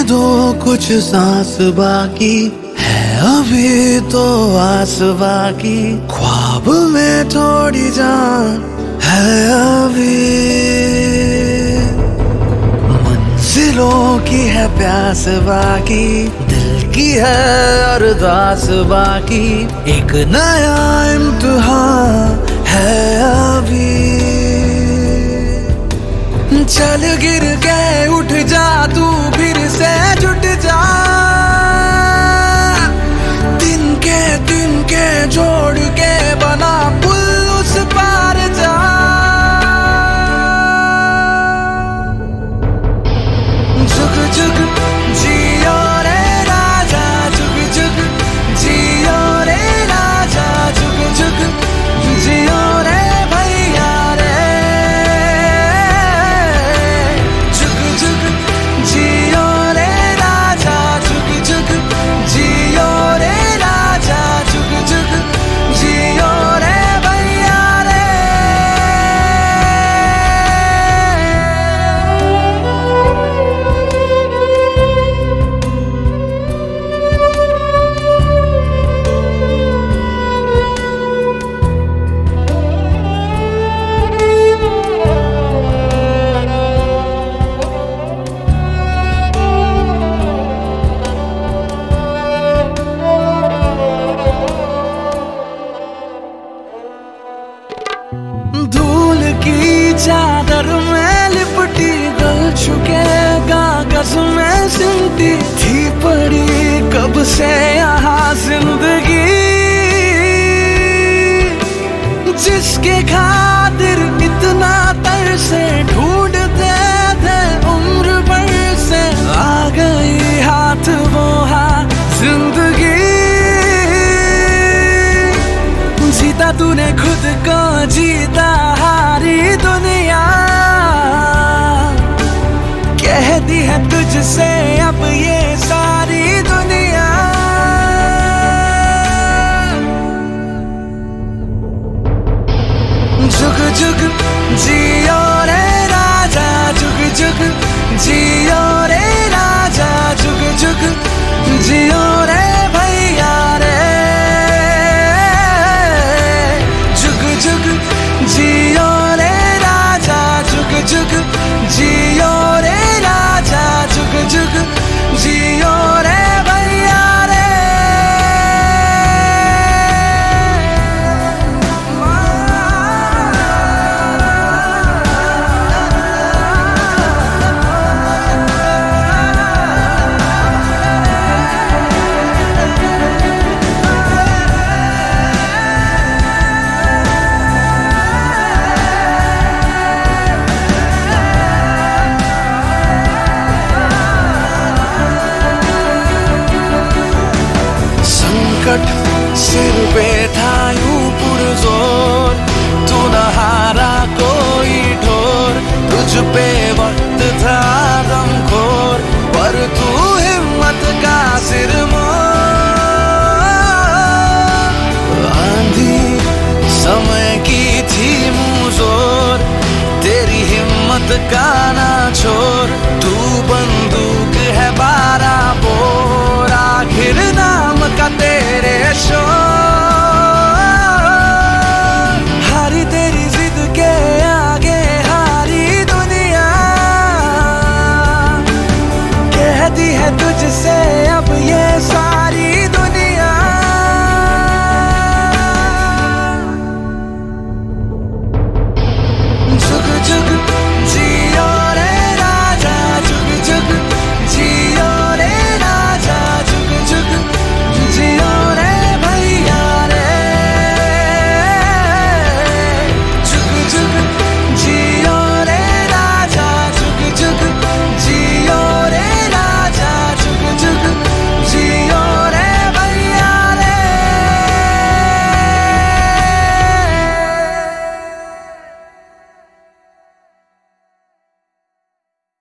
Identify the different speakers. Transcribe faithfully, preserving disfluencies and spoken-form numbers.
Speaker 1: दो कुछ सांस बाकी है, अभी तो आस बाकी, ख्वाब में थोड़ी जान है अभी। मंजिलों की है प्यास बाकी, दिल की है अरदास बाकी, एक नया इम्तिहान है अभी। चल गिर के उठ जा तू, फिर से जुट जा, दिन के दिन के जोड़ के बना पुल उस पार जा। जुग जुग जियो रे राजा, जुग जुग जियो रे राजा, जुग जुग जियो रे भैया रे, जुग जुग जियो रे राजा, जुग जुग जियो रे राजा, जुग जुग जियो रे भैया रे। धूल की चादर में लिपटी, गल चुके कागज में सिमटी, थी पड़ी कब से यहाँ जिंदगी, जिसके खातिर इतना तरसे ढूंढते थे उम्र भर से, आ गई हाथ वो हाथ जिंदगी। जीता तूने खुद को, जीता हारी दुनिया, कहती है तुझसे अब ये सारी दुनिया। जुग जुग जियो रे राजा, जुग जुग जियो रे राजा, जुग जुग जियो रे भैया रे, जुग जियो रे राजा, जुग जुग जियो रे राजा, जुग जुग जियो रे भैया रे। संकट सिर पे था यूं पुरजोर, तू न हारा कोई ढोर, तुझ पे वक्त था गमखोर, पर तू हिम्मत का सिरमौर। आंधी समय की थी मुँह जोर, तेरी हिम्मत का ना छोर, तू बंदूक है बारह बोर, आखिर नाम का तेरे शोर। हारी तेरी जिद के आगे हारी दुनिया, कहती है तुझसे अब ये